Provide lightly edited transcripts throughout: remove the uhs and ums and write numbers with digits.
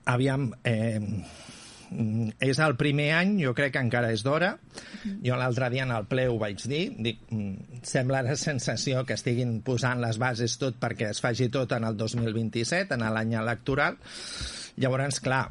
aviam, és el primer any, jo crec que encara és d'hora. Jo l'altre dia en el ple ho vaig dir, sembla la sensació que estiguin posant les bases tot perquè es faci tot en el 2027, en l'any electoral. Llavors, clar,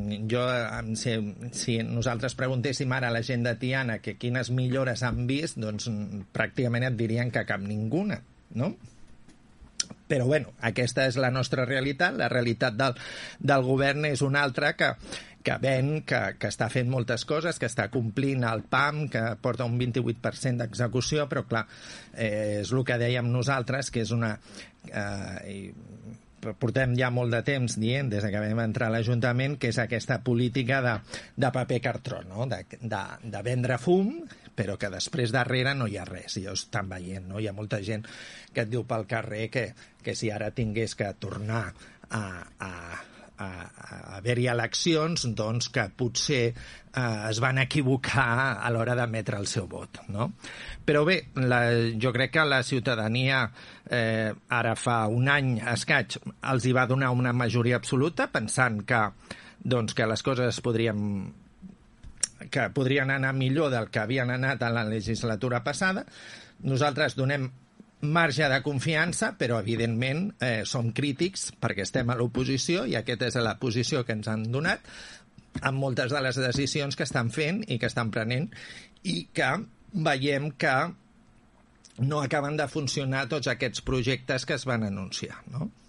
si nosaltres preguntéssim ara a la gent de Tiana que quines millores han vist, doncs pràcticament et dirien que cap ninguna, no? Però, bueno, aquesta és la nostra realitat. La realitat del govern és una altra que ven, que està fent moltes coses, que està complint el PAM, que porta un 28% d'execució, però, clar, és el que dèiem nosaltres, que és una... portem ja molt de temps dient, des que vam entrar a l'Ajuntament, que és aquesta política de paper cartró, no? De vendre fum, però que després darrere no hi ha res. I ho estan veient, no? Hi ha molta gent que et diu pel carrer que si ara tingués que tornar a haver-hi eleccions, doncs que potser es van equivocar a l'hora d'emetre el seu vot, no? Però bé, jo crec que la ciutadania ara fa un any escaig els hi va donar una majoria absoluta pensant que les coses podrien anar millor del que havien anat en la legislatura passada. Nosaltres donem marge de confiança, però evidentment som crítics perquè estem a l'oposició i aquesta és la posició que ens han donat amb moltes de les decisions que estan fent i que estan prenent i que veiem que no acaben de funcionar tots aquests projectes que es van anunciar, no?